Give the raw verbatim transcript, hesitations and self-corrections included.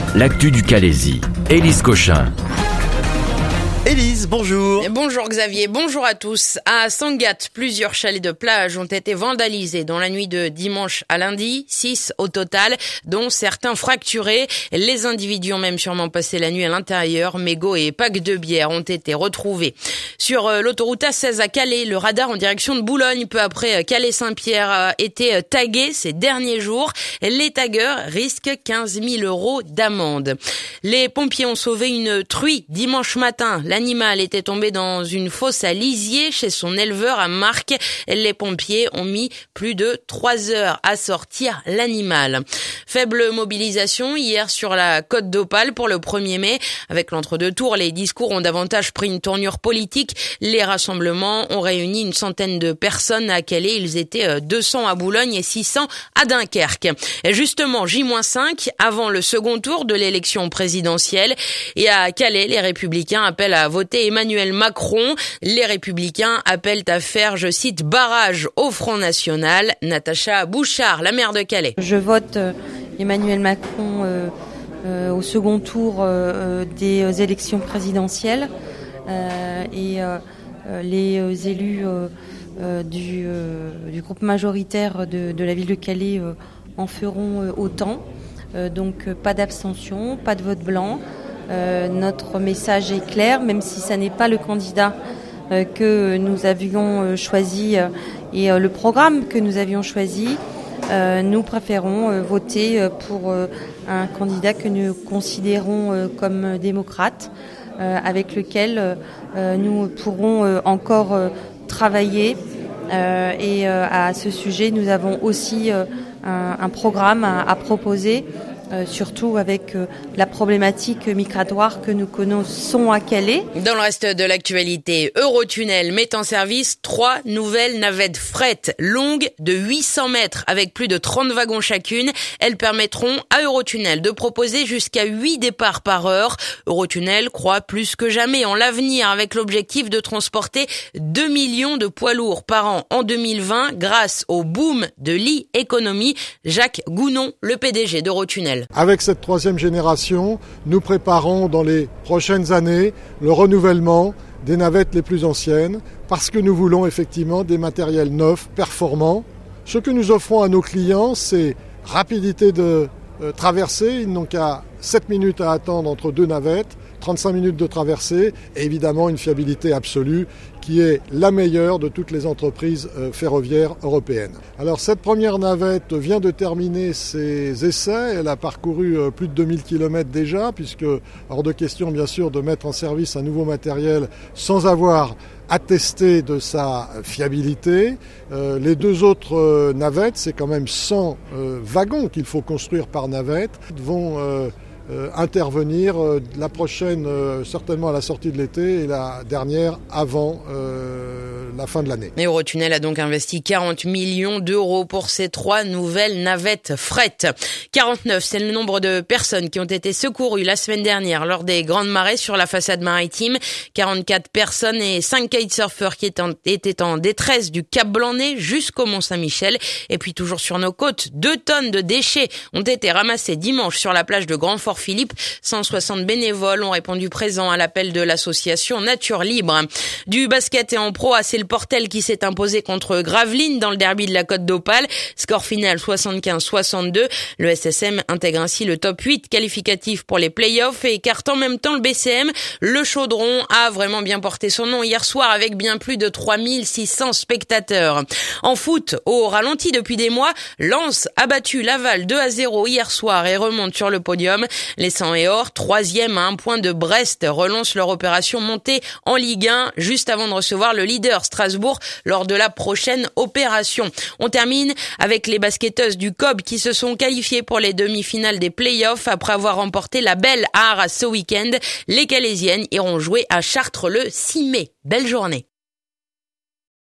l'actu du Calaisis. Élise Cochin. Élise, bonjour. Bonjour Xavier, bonjour à tous. À Sangatte, plusieurs chalets de plage ont été vandalisés dans la nuit de dimanche à lundi, six au total, dont certains fracturés. Les individus ont même sûrement passé la nuit à l'intérieur. Mégots et packs de bière ont été retrouvés. Sur l'autoroute A seize à Calais, le radar en direction de Boulogne, peu après Calais-Saint-Pierre, a été tagué ces derniers jours. Les taggeurs risquent quinze mille euros d'amende. Les pompiers ont sauvé une truie dimanche matin. L'animal était tombé dans une fosse à Lisieux chez son éleveur à Marques. Les pompiers ont mis plus de trois heures à sortir l'animal. Faible mobilisation hier sur la Côte d'Opale pour le premier mai. Avec l'entre-deux tours, les discours ont davantage pris une tournure politique. Les rassemblements ont réuni une centaine de personnes à Calais. Ils étaient deux cents à Boulogne et six cents à Dunkerque. Et justement, J cinq avant le second tour de l'élection présidentielle. Et à Calais, les Républicains appellent à voter Emmanuel Macron. Les Républicains appellent à faire, je cite, barrage au Front National. Natacha Bouchard, la maire de Calais. Je vote euh, Emmanuel Macron euh, euh, au second tour euh, des élections présidentielles euh, et euh, les élus euh, euh, du, euh, du groupe majoritaire de, de la ville de Calais euh, en feront euh, autant. Euh, donc euh, pas d'abstention, pas de vote blanc. Euh, notre message est clair, même si ça n'est pas le candidat euh, que nous avions euh, choisi euh, et euh, le programme que nous avions choisi. Euh, nous préférons euh, voter euh, pour euh, un candidat que nous considérons euh, comme démocrate, euh, avec lequel euh, nous pourrons euh, encore euh, travailler. Euh, et euh, à ce sujet, nous avons aussi euh, un, un programme à, à proposer. Euh, surtout avec euh, la problématique migratoire que nous connaissons à Calais. Dans le reste de l'actualité, Eurotunnel met en service trois nouvelles navettes fret longues de huit cents mètres avec plus de trente wagons chacune. Elles permettront à Eurotunnel de proposer jusqu'à huit départs par heure. Eurotunnel croit plus que jamais en l'avenir avec l'objectif de transporter deux millions de poids lourds par an en deux mille vingt grâce au boom de l'e-économie. Jacques Gounon, le P D G d'Eurotunnel. Avec cette troisième génération, nous préparons dans les prochaines années le renouvellement des navettes les plus anciennes parce que nous voulons effectivement des matériels neufs, performants. Ce que nous offrons à nos clients, c'est rapidité de euh, traversée. Ils n'ont qu'à sept minutes à attendre entre deux navettes, trente-cinq minutes de traversée et évidemment une fiabilité absolue qui est la meilleure de toutes les entreprises ferroviaires européennes. Alors cette première navette vient de terminer ses essais, elle a parcouru plus de deux mille kilomètres déjà, puisque hors de question bien sûr de mettre en service un nouveau matériel sans avoir attesté de sa fiabilité. Euh, les deux autres euh, navettes, c'est quand même cent euh, wagons qu'il faut construire par navette, vont euh, Euh, intervenir euh, la prochaine euh, certainement à la sortie de l'été et la dernière avant euh, la fin de l'année. Eurotunnel a donc investi quarante millions d'euros pour ces trois nouvelles navettes fret. quarante-neuf, c'est le nombre de personnes qui ont été secourues la semaine dernière lors des grandes marées sur la façade maritime. quarante-quatre personnes et cinq kitesurfers qui étaient en détresse du Cap Blanc-Nez jusqu'au Mont-Saint-Michel. Et puis toujours sur nos côtes, deux tonnes de déchets ont été ramassées dimanche sur la plage de Grand-Fort Philippe. cent soixante bénévoles ont répondu présents à l'appel de l'association Nature Libre. Du basket et en pro, c'est le Portel qui s'est imposé contre Gravelines dans le derby de la Côte d'Opale. Score final soixante-quinze soixante-deux. Le S S M intègre ainsi le top huit qualificatif pour les playoffs et écarte en même temps le B C M. Le Chaudron a vraiment bien porté son nom hier soir avec bien plus de trois mille six cents spectateurs. En foot, au ralenti depuis des mois, Lens a battu Laval deux à zéro hier soir et remonte sur le podium. Les Sang et Or, troisième à un point de Brest, relancent leur opération montée en Ligue un juste avant de recevoir le leader Strasbourg lors de la prochaine opération. On termine avec les basketteuses du C O B qui se sont qualifiées pour les demi-finales des playoffs après avoir remporté la belle à Arras ce week-end. Les Calaisiennes iront jouer à Chartres le six mai. Belle journée.